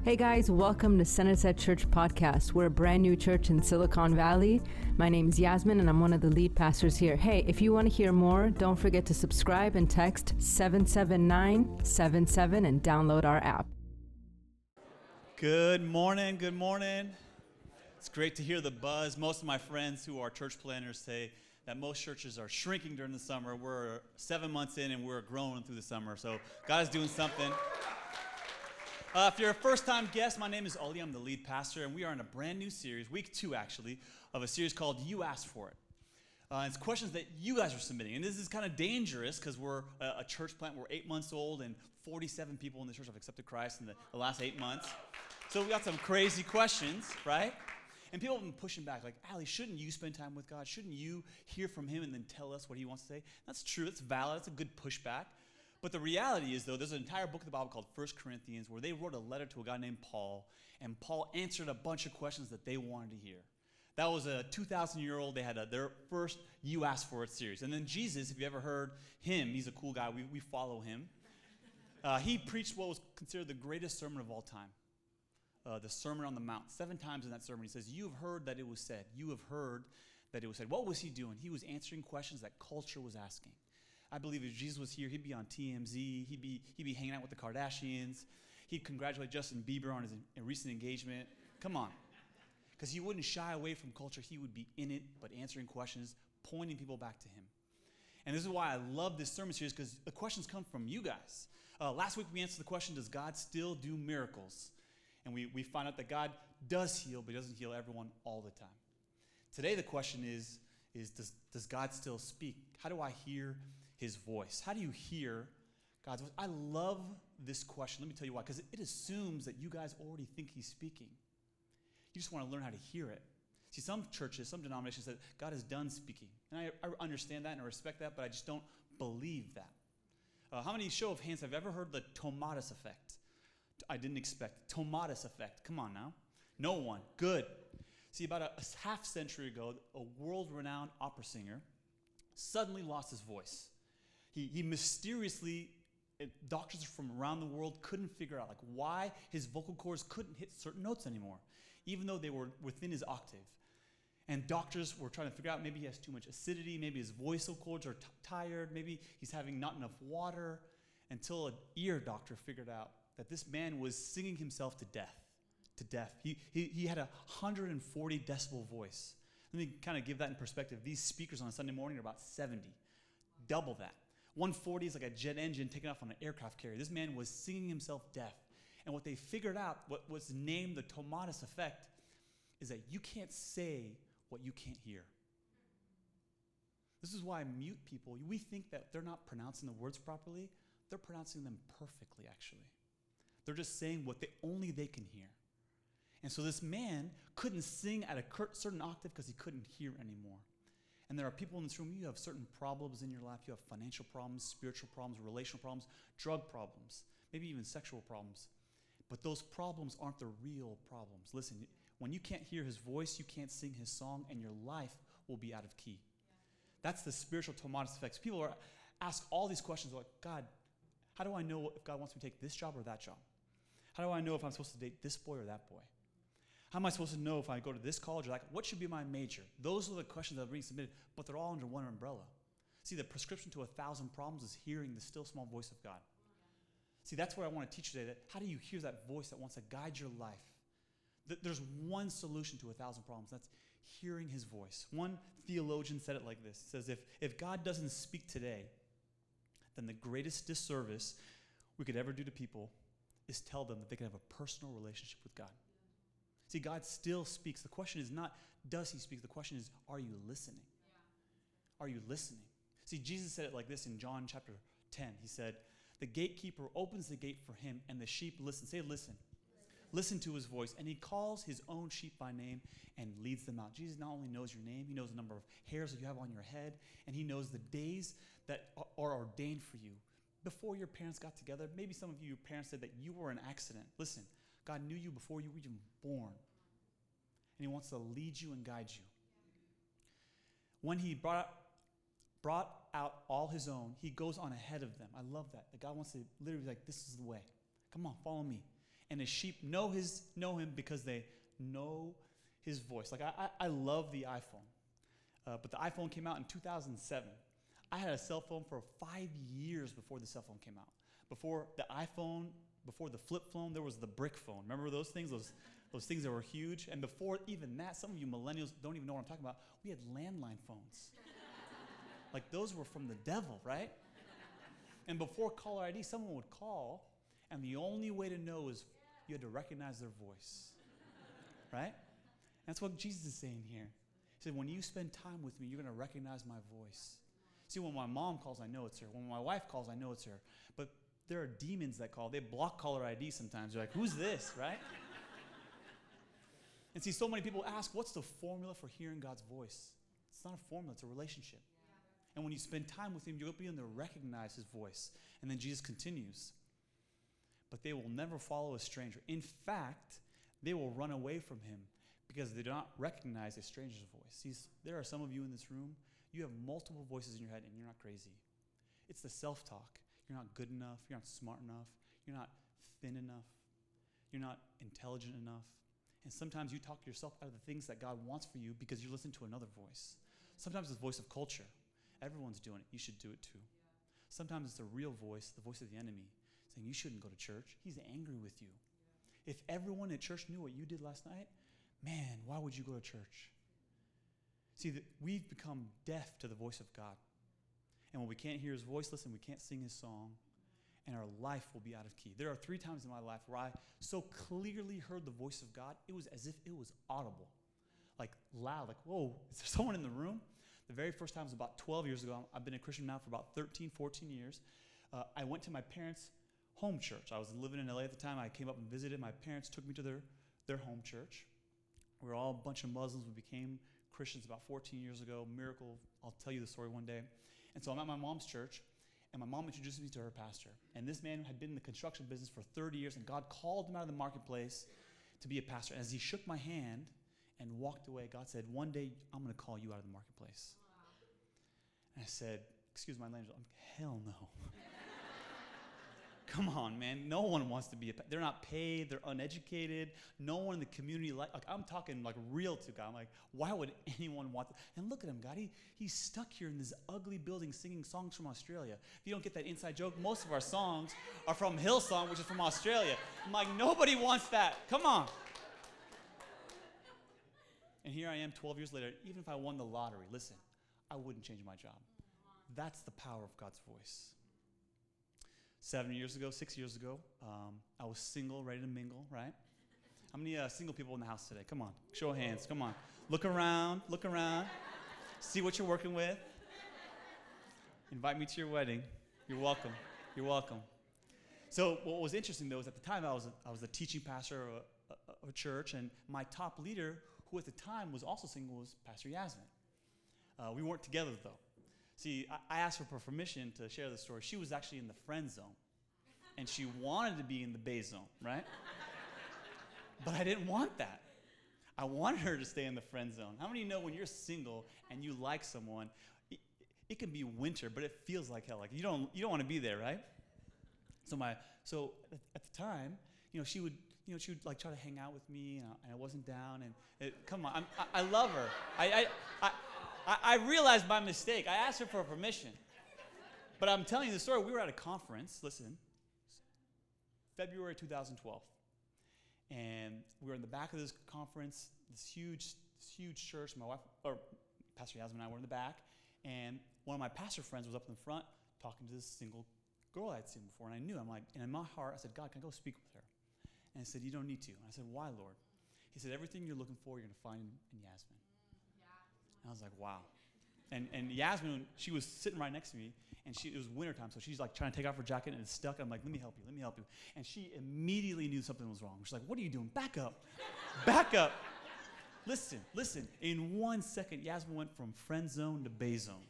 Hey guys, welcome to Sunset Church Podcast. We're a brand new church in Silicon Valley. My name is Yasmin and I'm one of the lead pastors here. Hey, if you want to hear more, don't forget to subscribe and text 77977 and download our app. Good morning, good morning. It's great to hear the buzz. Most of my friends who are church planners say that most churches are shrinking during the summer. We're 7 months in and we're growing through the summer. So God is doing something. If you're a first-time guest, my name is Oli. I'm the lead pastor, and we are in a brand new series, week 2 actually, of a series called You Asked For It. It's questions that you guys are submitting, and this is kind of dangerous because we're a church plant. We're 8 months old, and 47 people in the church have accepted Christ in the last 8 months. So we got some crazy questions, right? And people have been pushing back, like, Ali, shouldn't you spend time with God? Shouldn't you hear from Him and then tell us what He wants to say? That's true. It's valid. It's a good pushback. But the reality is, though, there's an entire book of the Bible called 1 Corinthians where they wrote a letter to a guy named Paul, and Paul answered a bunch of questions that they wanted to hear. That was a 2,000-year-old. They had their first You Asked For It series. And then Jesus, if you ever heard him, he's a cool guy. We follow him. He preached what was considered the greatest sermon of all time, the Sermon on the Mount. 7 times in that sermon, he says, you have heard that it was said. You have heard that it was said. What was he doing? He was answering questions that culture was asking. I believe if Jesus was here, he'd be on TMZ. He'd be hanging out with the Kardashians. He'd congratulate Justin Bieber on his recent engagement. Come on. Because he wouldn't shy away from culture. He would be in it, but answering questions, pointing people back to him. And this is why I love this sermon series, because the questions come from you guys. Last week we answered the question, does God still do miracles? And we find out that God does heal, but he doesn't heal everyone all the time. Today the question is does God still speak? How do I hear His voice? How do you hear God's voice? I love this question. Let me tell you why. Because it assumes that you guys already think He's speaking. You just want to learn how to hear it. See, some churches, some denominations say God is done speaking. And I understand that and I respect that, but I just don't believe that. How many, show of hands, have ever heard the Tomatis effect? I didn't expect. Tomatis effect. Come on now. No one. Good. See, about a half century ago, a world-renowned opera singer suddenly lost his voice. He mysteriously, doctors from around the world couldn't figure out why his vocal cords couldn't hit certain notes anymore, even though they were within his octave. And doctors were trying to figure out, maybe he has too much acidity, maybe his vocal cords are tired, maybe he's having not enough water, until an ear doctor figured out that this man was singing himself to death. He had a 140 decibel voice. Let me kind of give that in perspective. These speakers on a Sunday morning are about 70. Double that. 140 is like a jet engine taking off on an aircraft carrier. This man was singing himself deaf. And what they figured out, what was named the Tomatis effect, is that you can't say what you can't hear. This is why mute people, we think that they're not pronouncing the words properly. They're pronouncing them perfectly, actually. They're just saying what only they can hear. And so this man couldn't sing at a certain octave because he couldn't hear anymore. And there are people in this room, you have certain problems in your life. You have financial problems, spiritual problems, relational problems, drug problems, maybe even sexual problems. But those problems aren't the real problems. Listen, when you can't hear His voice, you can't sing His song, and your life will be out of key. That's the spiritual Tomatis effects. People ask all these questions like, God, how do I know if God wants me to take this job or that job? How do I know if I'm supposed to date this boy or that boy? How am I supposed to know if I go to this college or that? What should be my major? Those are the questions that are being submitted, but they're all under one umbrella. See, the prescription to 1,000 problems is hearing the still small voice of God. See, that's what I want to teach you today. That how do you hear that voice that wants to guide your life? There's one solution to 1,000 problems. That's hearing His voice. One theologian said it like this. He says, if God doesn't speak today, then the greatest disservice we could ever do to people is tell them that they can have a personal relationship with God. See, God still speaks. The question is not, does He speak? The question is, are you listening? Yeah. Are you listening? See, Jesus said it like this in John chapter 10. He said, the gatekeeper opens the gate for him, and the sheep listen. Say, listen. Listen to His voice. And He calls His own sheep by name and leads them out. Jesus not only knows your name, He knows the number of hairs that you have on your head, and He knows the days that are ordained for you. Before your parents got together, maybe some of you, your parents said that you were an accident. Listen. God knew you before you were even born. And He wants to lead you and guide you. When He brought out all His own, He goes on ahead of them. I love that. That God wants to literally be like, this is the way. Come on, follow me. And his sheep know him because they know his voice. Like, I love the iPhone. But the iPhone came out in 2007. I had a cell phone for 5 years before the cell phone came out. Before the iPhone, before the flip phone, there was the brick phone. Remember those things? Those things that were huge? And before even that, some of you millennials don't even know what I'm talking about. We had landline phones. Like, those were from the devil, right? And before caller ID, someone would call, and the only way to know is you had to recognize their voice, right? That's what Jesus is saying here. He said, when you spend time with me, you're going to recognize my voice. See, when my mom calls, I know it's her. When my wife calls, I know it's her. But there are demons that call. They block caller ID sometimes. They're like, who's this, right? And see, so many people ask, what's the formula for hearing God's voice? It's not a formula, it's a relationship. And when you spend time with him, you'll be able to recognize his voice. And then Jesus continues. But they will never follow a stranger. In fact, they will run away from him because they do not recognize a stranger's voice. See, there are some of you in this room, you have multiple voices in your head and you're not crazy. It's the self-talk. You're not good enough. You're not smart enough. You're not thin enough. You're not intelligent enough. And sometimes you talk yourself out of the things that God wants for you because you listen to another voice. Sometimes it's the voice of culture. Everyone's doing it. You should do it too. Sometimes it's the real voice, the voice of the enemy, saying you shouldn't go to church. He's angry with you. If everyone at church knew what you did last night, man, why would you go to church? See, we've become deaf to the voice of God. And when we can't hear his voice, listen, we can't sing his song, and our life will be out of key. There are 3 times in my life where I so clearly heard the voice of God, it was as if it was audible, like loud, like, whoa, is there someone in the room? The very first time was about 12 years ago. I've been a Christian now for about 13, 14 years. I went to my parents' home church. I was living in LA at the time. I came up and visited. My parents took me to their home church. We were all a bunch of Muslims. We became Christians about 14 years ago. Miracle. I'll tell you the story one day. And so I'm at my mom's church, and my mom introduced me to her pastor. And this man had been in the construction business for 30 years, and God called him out of the marketplace to be a pastor. As he shook my hand and walked away, God said, one day I'm going to call you out of the marketplace. And I said, excuse my language, hell no. Come on, man. No one wants to be they're not paid, they're uneducated. No one in the community, like I'm talking like real to God. I'm like, why would anyone want to? And look at him, God. He's stuck here in this ugly building singing songs from Australia. If you don't get that inside joke, most of our songs are from Hillsong, which is from Australia. I'm like, nobody wants that. Come on. And here I am 12 years later. Even if I won the lottery, listen, I wouldn't change my job. That's the power of God's voice. 6 years ago, I was single, ready to mingle, right? How many single people in the house today? Come on, show of hands, come on. Look around, see what you're working with. Invite me to your wedding. You're welcome. So what was interesting, though, is at the time I was a teaching pastor of a church, and my top leader, who at the time was also single, was Pastor Yasmin. We weren't together, though. See, I asked her for permission to share the story. She was actually in the friend zone, and she wanted to be in the bay zone, right? But I didn't want that. I wanted her to stay in the friend zone. How many know when you're single and you like someone, it can be winter, but it feels like hell. Like you don't want to be there, right? So at the time, she would like try to hang out with me, and I wasn't down. And come on, I love her. I realized my mistake. I asked her for permission. But I'm telling you the story. We were at a conference, listen, February 2012. And we were in the back of this conference, this huge church. My wife, or Pastor Yasmin and I were in the back. And one of my pastor friends was up in the front talking to this single girl I'd seen before. And I knew, and in my heart, I said, God, can I go speak with her? And he said, you don't need to. And I said, why, Lord? He said, everything you're looking for, you're going to find in Yasmin. And I was like, wow. And Yasmin, she was sitting right next to me, and it was wintertime, so she's like trying to take off her jacket, and it's stuck. I'm like, let me help you. And she immediately knew something was wrong. She's like, what are you doing? Back up. Listen. In 1 second, Yasmin went from friend zone to bay zone.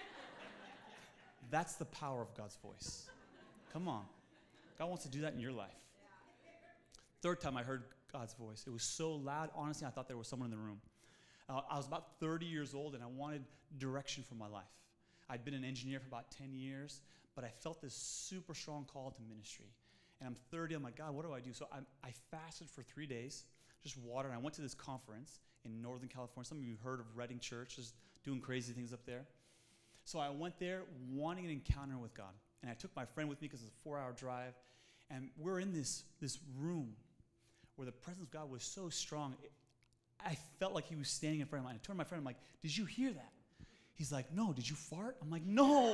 That's the power of God's voice. Come on. God wants to do that in your life. Third time I heard God's voice. It was so loud, honestly, I thought there was someone in the room. I was about 30 years old, and I wanted direction for my life. I'd been an engineer for about 10 years, but I felt this super strong call to ministry. And I'm 30. I'm like, God, what do I do? So I fasted for 3 days, just water. And I went to this conference in Northern California. Some of you heard of Redding Church, just doing crazy things up there. So I went there wanting an encounter with God. And I took my friend with me because it's a 4-hour drive. And we're in this room where the presence of God was so strong. I felt like he was standing in front of me. And I turned to my friend, I'm like, did you hear that? He's like, no, did you fart? I'm like, no.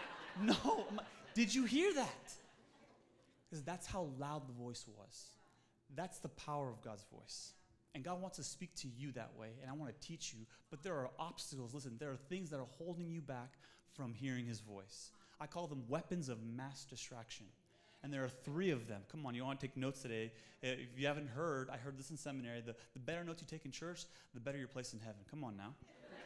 I'm like, did you hear that? Because that's how loud the voice was. That's the power of God's voice. And God wants to speak to you that way, and I want to teach you. But there are obstacles. Listen, there are things that are holding you back from hearing his voice. I call them weapons of mass distraction. And there are 3 of them. Come on, you want to take notes today. If you haven't heard, I heard this in seminary, the better notes you take in church, the better your place in heaven. Come on now.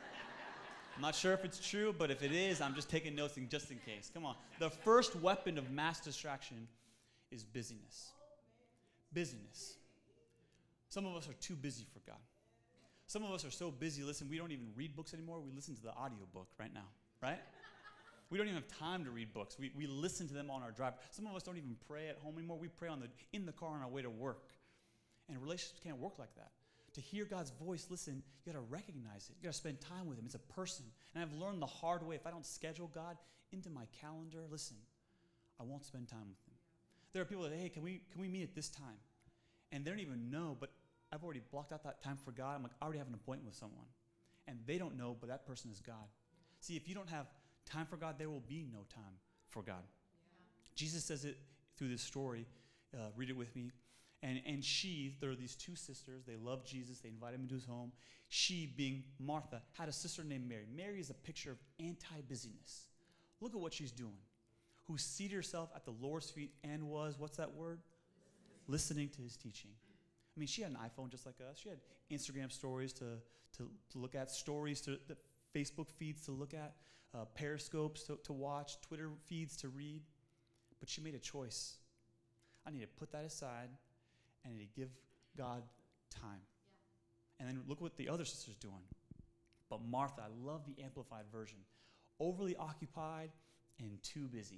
I'm not sure if it's true, but if it is, I'm just taking notes just in case. Come on. The first weapon of mass distraction is busyness. Busyness. Some of us are too busy for God. Some of us are so busy, listen, we don't even read books anymore. We listen to the audiobook right now, right? We don't even have time to read books. We listen to them on our drive. Some of us don't even pray at home anymore. We pray in the car on our way to work. And relationships can't work like that. To hear God's voice, listen, you got to recognize it. You got to spend time with him. It's a person. And I've learned the hard way. If I don't schedule God into my calendar, listen, I won't spend time with him. There are people that, hey, can we meet at this time? And they don't even know, but I've already blocked out that time for God. I'm like, I already have an appointment with someone. And they don't know, but that person is God. See, if you don't have time for God, there will be no time for God. Yeah. Jesus says it through this story. Read it with me. And there are these 2 sisters. They love Jesus. They invite him into his home. She, being Martha, had a sister named Mary. Mary is a picture of anti-busyness. Look at what she's doing. Who seated herself at the Lord's feet and was, what's that word? Listening to his teaching. I mean, she had an iPhone just like us. She had Instagram stories to look at, stories, the Facebook feeds to look at, Periscopes to watch, Twitter feeds to read. But she made a choice. I need to put that aside, and I need to give God time. Yeah. And then look what the other sister's doing. But Martha, I love the Amplified version. Overly occupied and too busy.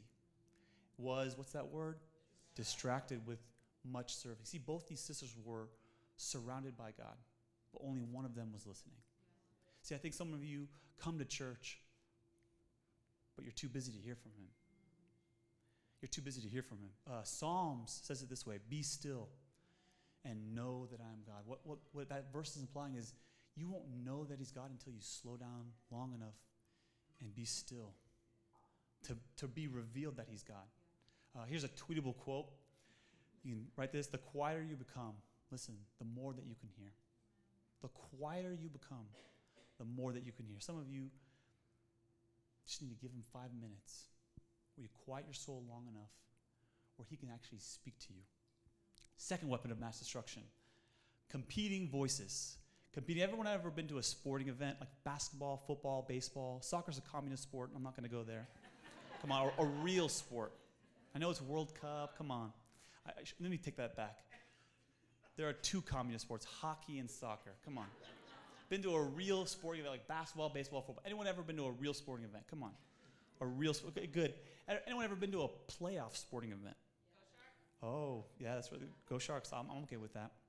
Was, what's that word? Distracted with much serving. See, both these sisters were surrounded by God, but only one of them was listening. See, I think some of you come to church, but you're too busy to hear from him. You're too busy to hear from him. Psalms says it this way, be still and know that I am God. What that verse is implying is you won't know that he's God until you slow down long enough and be still to be revealed that he's God. Here's a tweetable quote. You can write this, the quieter you become, listen, the more that you can hear. The quieter you become, the more that you can hear. Some of you just need to give him 5 minutes where you quiet your soul long enough where he can actually speak to you. Second weapon of mass destruction, competing voices. Everyone ever been to a sporting event like basketball, football, baseball? Soccer's a communist sport. I'm not going to go there. Come on, a real sport. I know it's World Cup. Come on. Let me take that back. There are 2 communist sports, hockey and soccer. Come on. Been to a real sporting event like basketball, baseball, football. Anyone ever been to a real sporting event? Come on. A real, okay, good. Anyone ever been to a playoff sporting event? Go Sharks. Oh, yeah, that's really, go Sharks. I'm okay with that.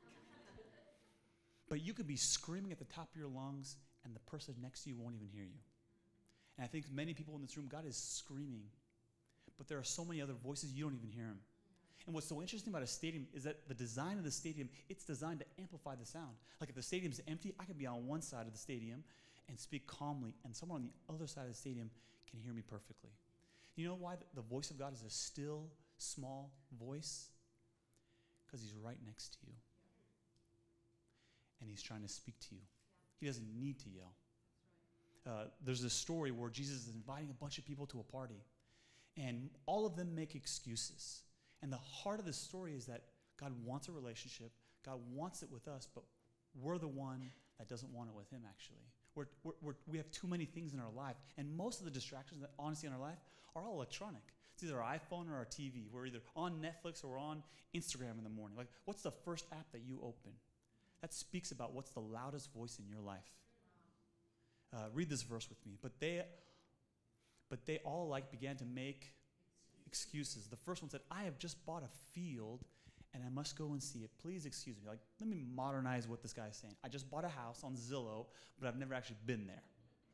But you could be screaming at the top of your lungs and the person next to you won't even hear you. And I think many people in this room, God is screaming, but there are so many other voices you don't even hear him. And what's so interesting about a stadium is that the design of the stadium, it's designed to amplify the sound. Like if the stadium's empty, I can be on one side of the stadium and speak calmly, and someone on the other side of the stadium can hear me perfectly. You know why the voice of God is a still, small voice? Because he's right next to you. And he's trying to speak to you. He doesn't need to yell. There's this story where Jesus is inviting a bunch of people to a party, and all of them make excuses. And the heart of the story is that God wants a relationship. God wants it with us, but we're the one that doesn't want it with him, actually. We have too many things in our life, and most of the distractions that honestly in our life are all electronic. It's either our iPhone or our TV. We're either on Netflix or on Instagram in the morning. Like, what's the first app that you open? That speaks about what's the loudest voice in your life. Read this verse with me. But they all began to make excuses. The first one said, I have just bought a field and I must go and see it. Please excuse me. Like, let me modernize what this guy's saying. I just bought a house on Zillow, but I've never actually been there.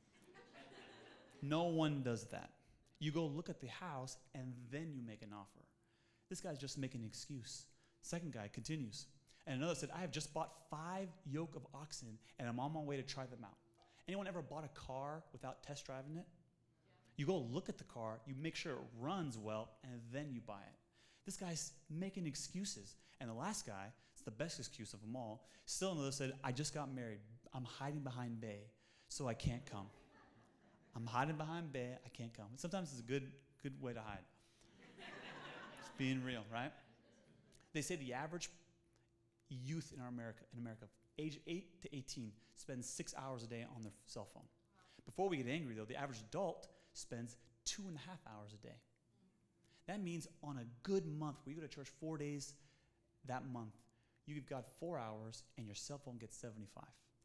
No one does that. You go look at the house and then you make an offer. This guy's just making an excuse. Second guy continues. And another said, I have just bought 5 yoke of oxen and I'm on my way to try them out. Anyone ever bought a car without test driving it? You go look at the car, you make sure it runs well, and then you buy it. This guy's making excuses. And the last guy, it's the best excuse of them all, still another said, I just got married. I'm hiding behind Bay, so I can't come. I'm hiding behind Bay, I can't come. Sometimes it's a good way to hide. It's being real, right? They say the average youth in America, age 8 to 18, spends 6 hours a day on their cell phone. Before we get angry, though, the average adult spends 2.5 hours a day. That means on a good month, where you go to church 4 days that month, you've got 4 hours and your cell phone gets 75.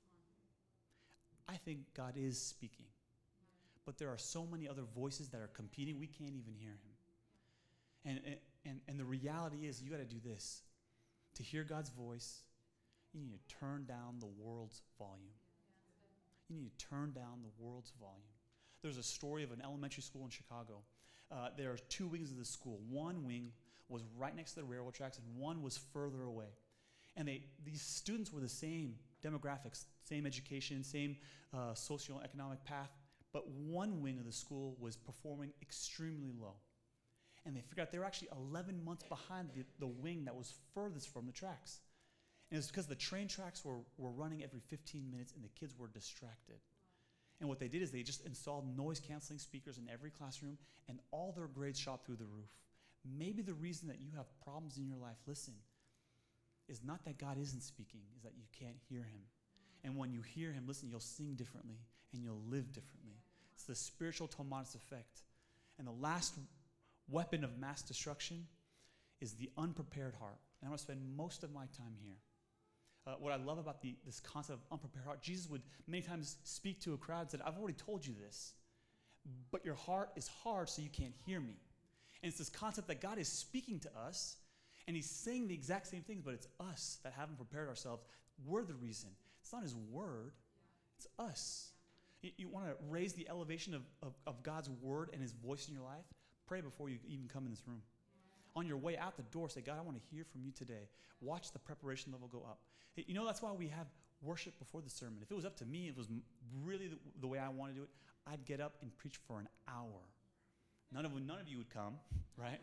I think God is speaking. But there are so many other voices that are competing, we can't even hear him. And the reality is, you got to do this. To hear God's voice, you need to turn down the world's volume. You need to turn down the world's volume. There's a story of an elementary school in Chicago. There are 2 wings of the school. One wing was right next to the railroad tracks, and one was further away. And these students were the same demographics, same education, same socioeconomic path, but one wing of the school was performing extremely low. And they figured out they were actually 11 months behind the wing that was furthest from the tracks. And it's because the train tracks were running every 15 minutes and the kids were distracted. And what they did is they just installed noise-canceling speakers in every classroom, and all their grades shot through the roof. Maybe the reason that you have problems in your life, listen, is not that God isn't speaking, is that you can't hear him. And when you hear him, listen, you'll sing differently and you'll live differently. It's the spiritual Tomatis effect. And the last weapon of mass destruction is the unprepared heart. And I'm going to spend most of my time here. What I love about this concept of unprepared heart, Jesus would many times speak to a crowd and said, I've already told you this, but your heart is hard so you can't hear me. And it's this concept that God is speaking to us, and he's saying the exact same things, but it's us that haven't prepared ourselves. We're the reason. It's not his word, it's us. You want to raise the elevation of God's word and his voice in your life? Pray before you even come in this room. On your way out the door, say, God, I want to hear from you today. Watch the preparation level go up. You know, that's why we have worship before the sermon. If it was up to me, it was really the way I want to do it, I'd get up and preach for an hour. None of you would come, right?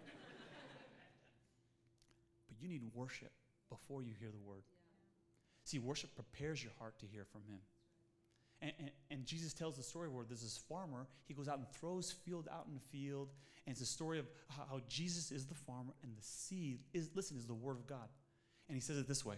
But you need worship before you hear the word. See, worship prepares your heart to hear from him. And Jesus tells the story where there's this farmer, he goes out and throws field out in the field, and it's a story of how Jesus is the farmer and the seed is the word of God. And he says it this way.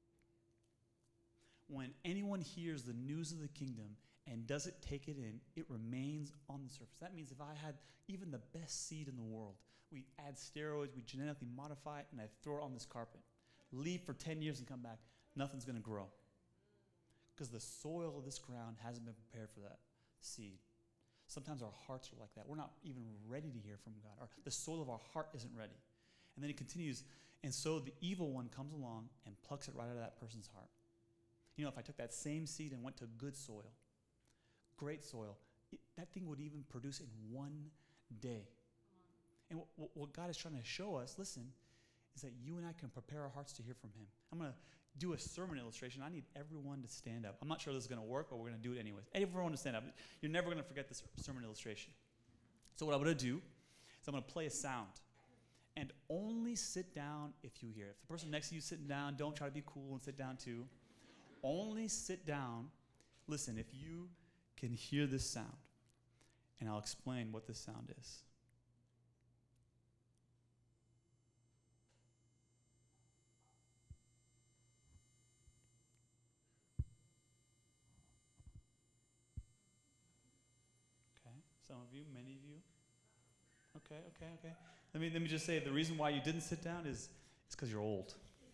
When anyone hears the news of the kingdom and doesn't take it in, it remains on the surface. That means if I had even the best seed in the world, we add steroids, we genetically modify it, and I throw it on this carpet, leave for 10 years and come back, nothing's going to grow. Because the soil of this ground hasn't been prepared for that seed. Sometimes our hearts are like that. We're not even ready to hear from God. The soil of our heart isn't ready. And then he continues, and so the evil one comes along and plucks it right out of that person's heart. You know, if I took that same seed and went to good soil, great soil, that thing would even produce in one day. And what God is trying to show us, listen, is that you and I can prepare our hearts to hear from him. I'm going to do a sermon illustration. I need everyone to stand up. I'm not sure this is going to work, but we're going to do it anyways. Everyone to stand up. You're never going to forget this sermon illustration. So what I'm going to do is I'm going to play a sound. And only sit down if you hear it. If the person next to you is sitting down, don't try to be cool and sit down too. Only sit down. Listen, if you can hear this sound, and I'll explain what this sound is. Okay, some of you, many of you. Okay. Let me just say, the reason why you didn't sit down is because you're old.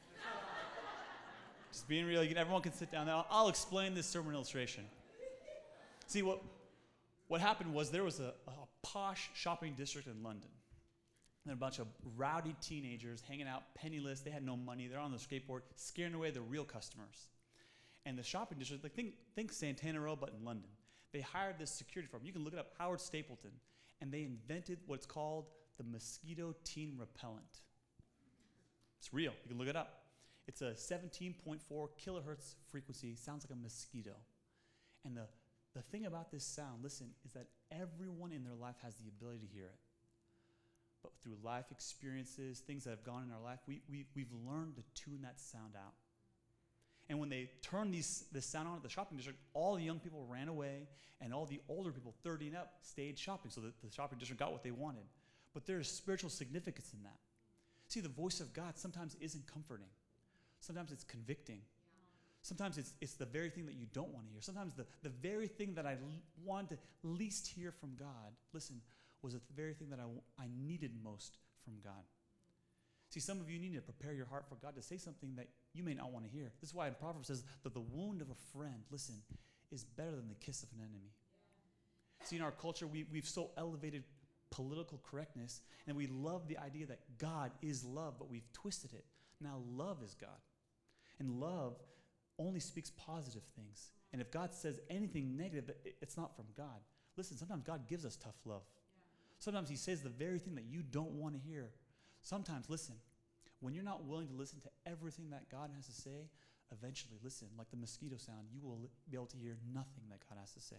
Just being real, everyone can sit down now. I'll explain this sermon illustration. See, what happened was there was a posh shopping district in London. And a bunch of rowdy teenagers hanging out penniless. They had no money. They're on the skateboard, scaring away the real customers. And the shopping district, like think Santana Row, but in London. They hired this security firm. You can look it up, Howard Stapleton. And they invented what's called the mosquito teen repellent. It's real. You can look it up. It's a 17.4 kilohertz frequency. Sounds like a mosquito. And the thing about this sound, listen, is that everyone in their life has the ability to hear it. But through life experiences, things that have gone in our life, we've learned to tune that sound out. And when they turned this sound on at the shopping district, all the young people ran away, and all the older people, 30 and up, stayed shopping, so that the shopping district got what they wanted. But there's spiritual significance in that. See, the voice of God sometimes isn't comforting. Sometimes it's convicting. Sometimes it's the very thing that you don't want to hear. Sometimes the very thing that I wanted to least hear from God, listen, was the very thing that I needed most from God. See, some of you need to prepare your heart for God to say something that you may not want to hear. This is why in Proverbs says that the wound of a friend, listen, is better than the kiss of an enemy. Yeah. See, in our culture, we've so elevated political correctness, and we love the idea that God is love, but we've twisted it. Now love is God. And love only speaks positive things. And if God says anything negative, it's not from God. Listen, sometimes God gives us tough love. Sometimes he says the very thing that you don't want to hear. Sometimes, listen, when you're not willing to listen to everything that God has to say, eventually, listen, like the mosquito sound, you will be able to hear nothing that God has to say.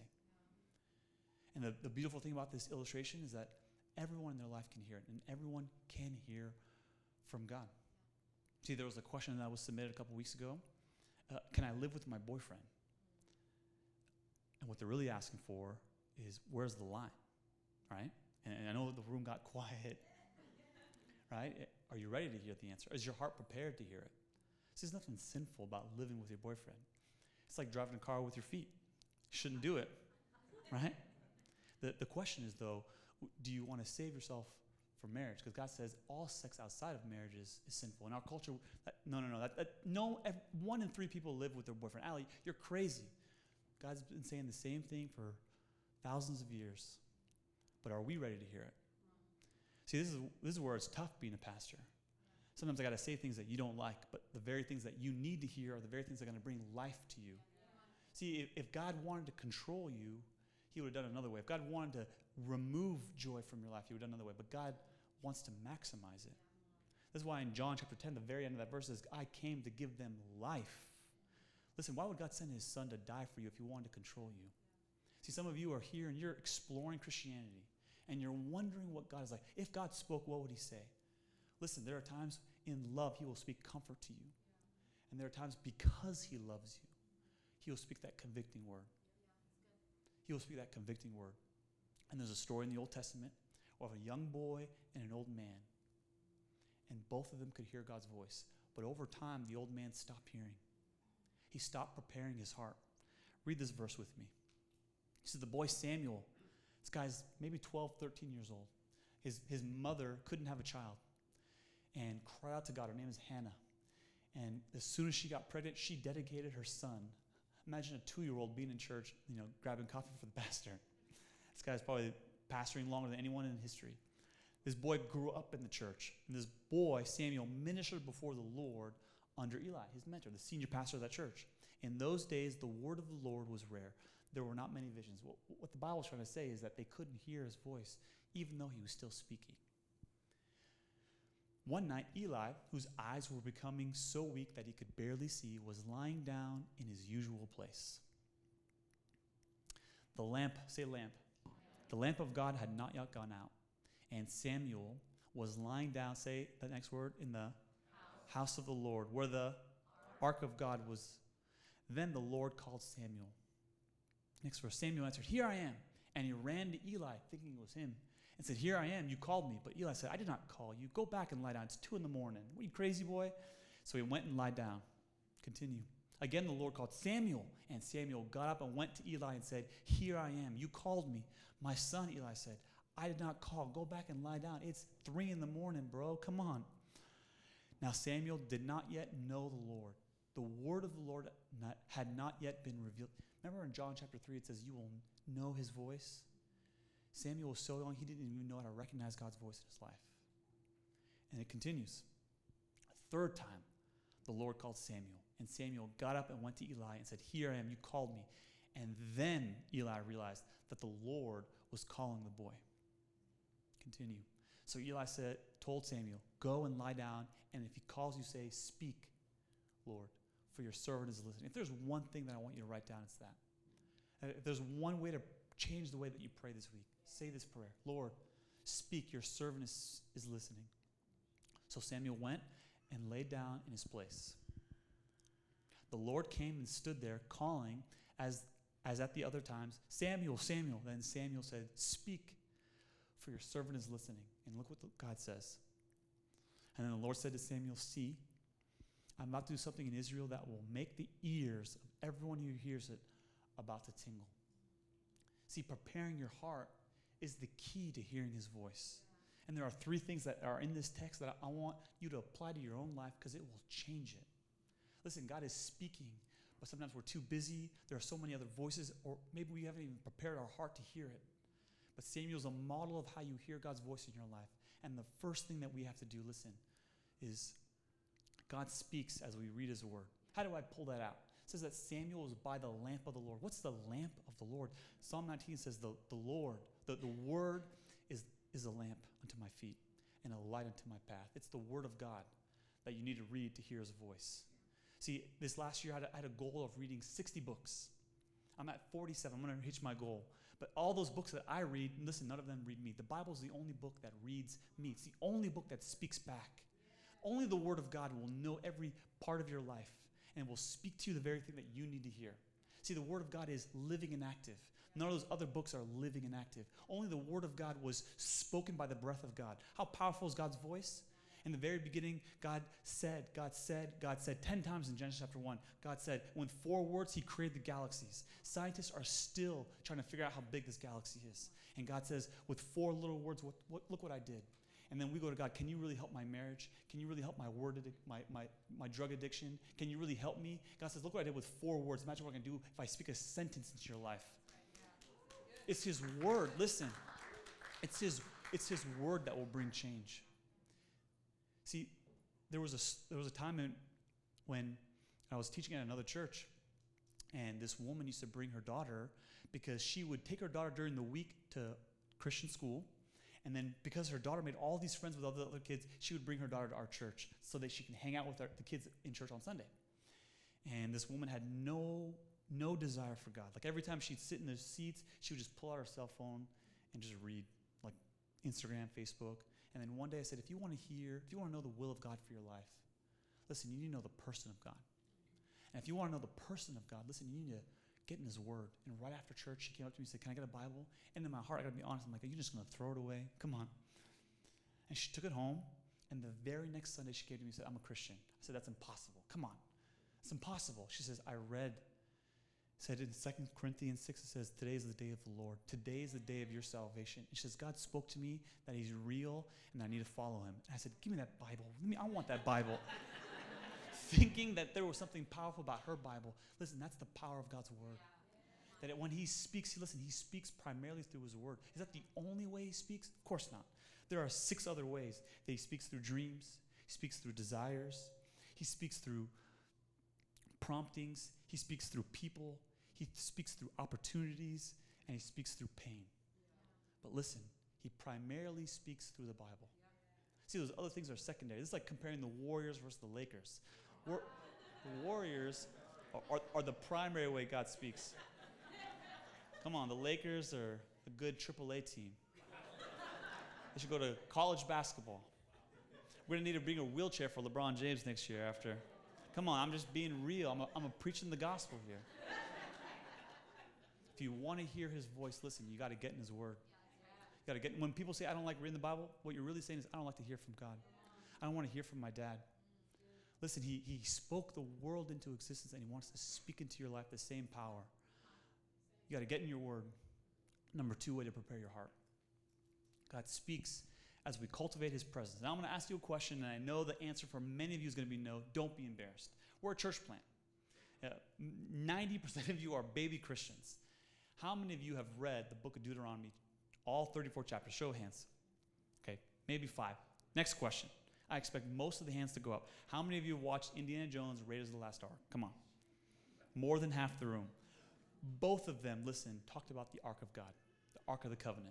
And the beautiful thing about this illustration is that everyone in their life can hear it, and everyone can hear from God. See, there was a question that was submitted a couple weeks ago. Can I live with my boyfriend? And what they're really asking for is, where's the line, right? And I know the room got quiet, right? Are you ready to hear the answer? Is your heart prepared to hear it? See, there's nothing sinful about living with your boyfriend. It's like driving a car with your feet. You shouldn't do it, right? The question is, though, do you want to save yourself for marriage? Because God says all sex outside of marriage is sinful. In our culture, no, 1 in 3 people live with their boyfriend. Allie, you're crazy. God's been saying the same thing for thousands of years. But are we ready to hear it? See, this is where it's tough being a pastor. Sometimes I got to say things that you don't like, but the very things that you need to hear are the very things that are going to bring life to you. See, if God wanted to control you, he would have done it another way. If God wanted to remove joy from your life, he would have done it another way. But God wants to maximize it. This is why in John chapter 10, the very end of that verse says, I came to give them life. Listen, why would God send his son to die for you if he wanted to control you? See, some of you are here and you're exploring Christianity, and you're wondering what God is like. If God spoke, what would he say? Listen, there are times in love he will speak comfort to you. And there are times because he loves you, he will speak that convicting word. He will speak that convicting word. And there's a story in the Old Testament of a young boy and an old man. And both of them could hear God's voice. But over time, the old man stopped hearing. He stopped preparing his heart. Read this verse with me. He said, the boy Samuel, this guy's maybe 12, 13 years old. His mother couldn't have a child and cried out to God. Her name is Hannah. And as soon as she got pregnant, she dedicated her son. Imagine a 2-year-old being in church, grabbing coffee for the pastor. This guy's probably pastoring longer than anyone in history. This boy grew up in the church. And this boy, Samuel, ministered before the Lord under Eli, his mentor, the senior pastor of that church. In those days, the word of the Lord was rare. There were not many visions. What the Bible is trying to say is that they couldn't hear his voice, even though he was still speaking. One night, Eli, whose eyes were becoming so weak that he could barely see, was lying down in his usual place. The lamp, say lamp. The lamp of God had not yet gone out. And Samuel was lying down, say the next word, in the house of the Lord, where the ark of God was. Then the Lord called Samuel. Next verse, Samuel answered, here I am. And he ran to Eli, thinking it was him, and said, here I am, you called me. But Eli said, I did not call you. Go back and lie down. It's 2 a.m. What are you, crazy boy? So he went and lied down. Continue. Again, the Lord called Samuel. And Samuel got up and went to Eli and said, here I am. You called me. My son, Eli said, I did not call. Go back and lie down. It's 3 a.m, bro. Come on. Now Samuel did not yet know the Lord. The word of the Lord had not yet been revealed. Remember in John chapter 3, it says, you will know his voice. Samuel was so young, he didn't even know how to recognize God's voice in his life. And it continues. A third time, the Lord called Samuel. And Samuel got up and went to Eli and said, "Here I am, you called me." And then Eli realized that the Lord was calling the boy. Continue. So Eli told Samuel, "Go and lie down, and if he calls you, say, 'Speak, Lord, for your servant is listening.'" If there's one thing that I want you to write down, it's that. If there's one way to change the way that you pray this week, say this prayer: "Lord, speak, your servant is listening." So Samuel went and lay down in his place. The Lord came and stood there, calling, as at the other times, "Samuel, Samuel." Then Samuel said, "Speak, for your servant is listening." And look what God says. And then the Lord said to Samuel, "See, I'm about to do something in Israel that will make the ears of everyone who hears it about to tingle." See, preparing your heart is the key to hearing his voice. And there are 3 things that are in this text that I want you to apply to your own life because it will change it. Listen, God is speaking, but sometimes we're too busy. There are so many other voices, or maybe we haven't even prepared our heart to hear it. But Samuel's a model of how you hear God's voice in your life. And the first thing that we have to do, listen, is God speaks as we read his word. How do I pull that out? It says that Samuel was by the lamp of the Lord. What's the lamp of the Lord? Psalm 19 says the Lord, the word is a lamp unto my feet and a light unto my path. It's the word of God that you need to read to hear his voice. See, this last year I had a goal of reading 60 books. I'm at 47. I'm going to reach my goal. But all those books that I read, listen, none of them read me. The Bible is the only book that reads me. It's the only book that speaks back. Only the word of God will know every part of your life and will speak to you the very thing that you need to hear. See, the word of God is living and active. None of those other books are living and active. Only the word of God was spoken by the breath of God. How powerful is God's voice? In the very beginning, God said 10 times in Genesis chapter 1. God said, with 4 words, he created the galaxies. Scientists are still trying to figure out how big this galaxy is. And God says, with 4 little words, look what I did. And then we go to God, can you really help my marriage? Can you really help my my drug addiction? Can you really help me? God says, look what I did with 4 words. Imagine what I can do if I speak a sentence into your life. It's his word. Listen, it's his word that will bring change. See, there was a time when I was teaching at another church, and this woman used to bring her daughter because she would take her daughter during the week to Christian school, and then because her daughter made all these friends with all the other kids, she would bring her daughter to our church so that she can hang out with the kids in church on Sunday. And this woman had no desire for God. Like every time she'd sit in the seats, she would just pull out her cell phone and just read, like Instagram, Facebook. And then one day I said, if you want to know the will of God for your life, listen, you need to know the person of God. And if you want to know the person of God, listen, you need to get in his word. And right after church, she came up to me and said, can I get a Bible? And in my heart, I got to be honest, I'm like, are you just going to throw it away? Come on. And she took it home. And the very next Sunday, she came to me and said, I'm a Christian. I said, that's impossible. Come on. It's impossible. She says, I read, said in 2 Corinthians 6, it says, today is the day of the Lord. Today is the day of your salvation. And she says, God spoke to me that he's real and I need to follow him. And I said, give me that Bible. I want that Bible. Thinking that there was something powerful about her Bible. Listen, that's the power of God's word. Yeah. That when he speaks, he speaks primarily through his word. Is that the only way he speaks? Of course not. There are 6 other ways that he speaks: through dreams, he speaks through desires, he speaks through promptings, he speaks through people, he speaks through opportunities, and he speaks through pain. But listen, he primarily speaks through the Bible. See, those other things are secondary. This is like comparing the Warriors versus the Lakers. The Warriors are the primary way God speaks. Come on, the Lakers are a good AAA team. They should go to college basketball. We're going to need to bring a wheelchair for LeBron James next year after. Come on, I'm just being real. I'm preaching the gospel here. If you want to hear his voice, listen, you got to get in his word. You got to get. When people say, I don't like reading the Bible, what you're really saying is, I don't like to hear from God. I don't want to hear from my dad. Listen, he spoke the world into existence, and he wants to speak into your life the same power. You got to get in your word. Number 2 way to prepare your heart. God speaks as we cultivate his presence. Now I'm going to ask you a question, and I know the answer for many of you is going to be no. Don't be embarrassed. We're a church plant. 90% of you are baby Christians. How many of you have read the book of Deuteronomy, all 34 chapters? Show of hands. Okay, maybe 5. Next question. I expect most of the hands to go up. How many of you have watched Indiana Jones, Raiders of the Lost Ark? Come on. More than half the room. Both of them, listen, talked about the Ark of God, the Ark of the Covenant.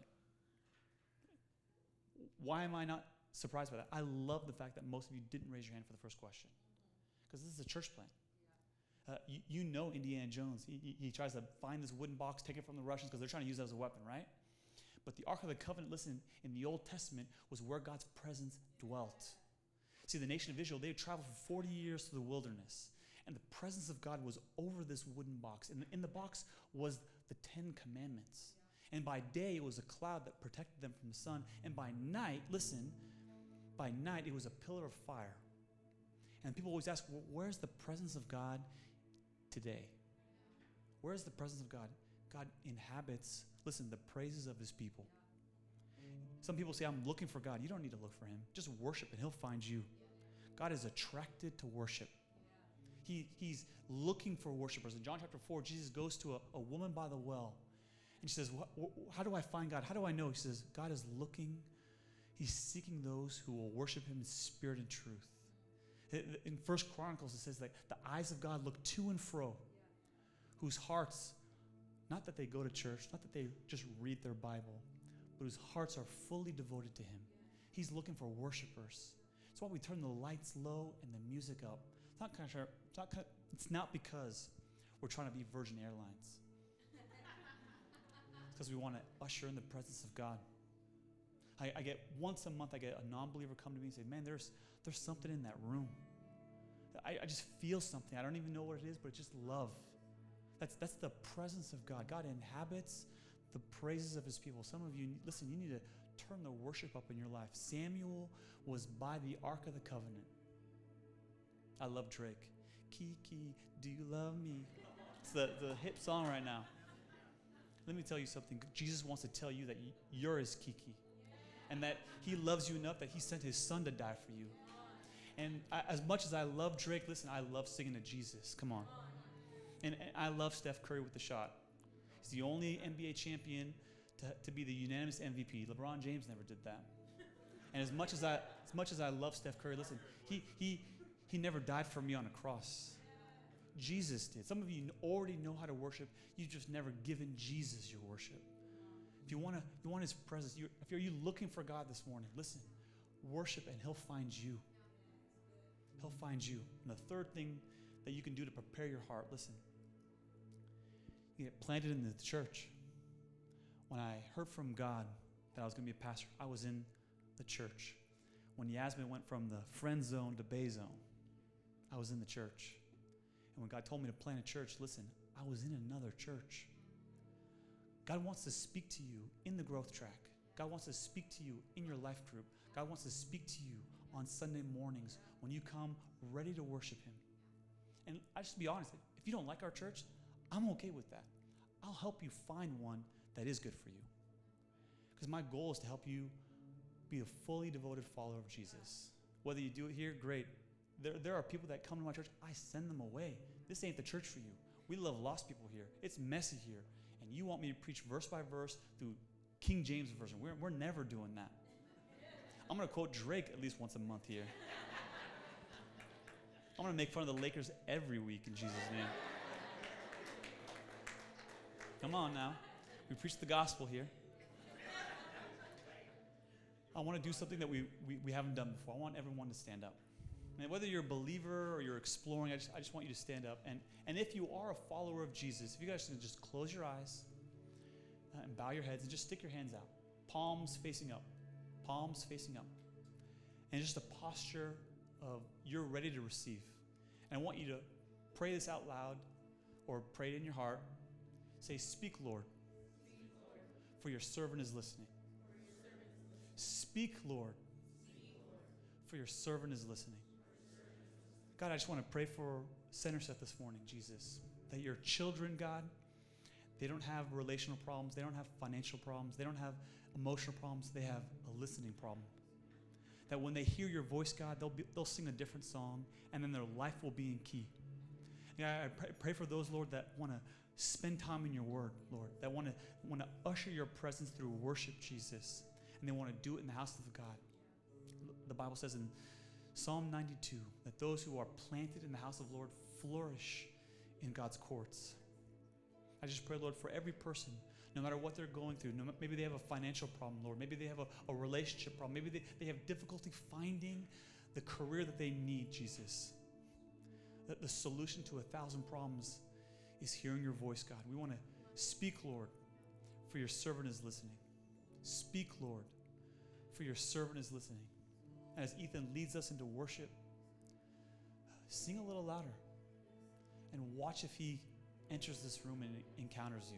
Why am I not surprised by that? I love the fact that most of you didn't raise your hand for the first question, because this is a church plan. You know Indiana Jones. He tries to find this wooden box, take it from the Russians because they're trying to use it as a weapon, right? But the Ark of the Covenant, listen, in the Old Testament was where God's presence dwelt. See, the nation of Israel, they had traveled for 40 years through the wilderness, and the presence of God was over this wooden box. And in the box was the 10 Commandments. And by day, it was a cloud that protected them from the sun. And by night, listen, by night, it was a pillar of fire. And people always ask, well, where's the presence of God today? Where's the presence of God? God inhabits, listen, the praises of his people. Some people say, I'm looking for God. You don't need to look for him. Just worship and he'll find you. God is attracted to worship. He's looking for worshipers. In John chapter 4, Jesus goes to a woman by the well. And she says, how do I find God? How do I know? He says, God is looking. He's seeking those who will worship him in spirit and truth. In 1 Chronicles, it says that the eyes of God look to and fro, whose hearts, not that they go to church, not that they just read their Bible, but whose hearts are fully devoted to him. He's looking for worshipers. That's why we turn the lights low and the music up. It's not because we're trying to be Virgin Airlines. It's because we want to usher in the presence of God. I get once a month, I get a non-believer come to me and say, man, there's something in that room. I just feel something. I don't even know what it is, but it's just love. That's the presence of God. God inhabits the praises of his people. Some of you, listen, you need to turn the worship up in your life. Samuel was by the Ark of the Covenant. I love Drake. Kiki, do you love me? It's the hip song right now. Let me tell you something. Jesus wants to tell you that you're his Kiki. And that he loves you enough that he sent his son to die for you. And as much as I love Drake, listen, I love singing to Jesus. Come on. And I love Steph Curry with the shot. He's the only NBA champion to be the unanimous MVP. LeBron James never did that. And as much as I love Steph Curry, listen, he never died for me on a cross. Jesus did. Some of you already know how to worship. You've just never given Jesus your worship. If you want his presence, if you're looking for God this morning, listen, worship and he'll find you. He'll find you. And the third thing that you can do to prepare your heart, listen, you get planted in the church. When I heard from God that I was going to be a pastor, I was in the church. When Yasmin went from the friend zone to Bay Zone, I was in the church. And when God told me to plant a church, listen, I was in another church. God wants to speak to you in the growth track. God wants to speak to you in your life group. God wants to speak to you on Sunday mornings when you come ready to worship him. And I just be honest, if you don't like our church, I'm okay with that. I'll help you find one that is good for you. Because my goal is to help you be a fully devoted follower of Jesus. Whether you do it here, great. There are people that come to my church, I send them away. This ain't the church for you. We love lost people here. It's messy here. And you want me to preach verse by verse through King James Version. We're never doing that. I'm going to quote Drake at least once a month here. I'm going to make fun of the Lakers every week in Jesus' name. Come on now. We preach the gospel here. I want to do something that we haven't done before. I want everyone to stand up. And whether you're a believer or you're exploring, I just want you to stand up. And if you are a follower of Jesus, if you guys can just close your eyes and bow your heads and just stick your hands out. Palms facing up. Palms facing up. And just a posture of you're ready to receive. And I want you to pray this out loud or pray it in your heart. Say, speak, Lord, for your servant is listening. Speak, Lord, for your servant is listening. God, I just want to pray for Center Set this morning, Jesus, that your children, God, they don't have relational problems. They don't have financial problems. They don't have emotional problems. They have a listening problem. That when they hear your voice, God, they'll sing a different song, and then their life will be in key. God, I pray for those, Lord, that want to spend time in your word, Lord, that want to usher your presence through worship, Jesus, and they want to do it in the house of God. The Bible says in Psalm 92, that those who are planted in the house of the Lord flourish in God's courts. I just pray, Lord, for every person, no matter what they're going through, maybe they have a financial problem, Lord. Maybe they have a relationship problem. Maybe they have difficulty finding the career that they need, Jesus. That the solution to 1,000 problems is hearing your voice, God. We want to speak, Lord, for your servant is listening. Speak, Lord, for your servant is listening. As Ethan leads us into worship, sing a little louder and watch if he enters this room and encounters you.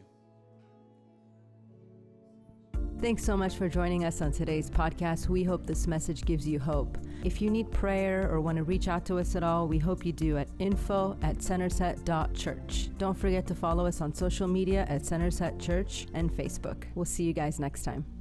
Thanks so much for joining us on today's podcast. We hope this message gives you hope. If you need prayer or want to reach out to us at all, we hope you do at info@centerset.church. Don't forget to follow us on social media at Centerset Church and Facebook. We'll see you guys next time.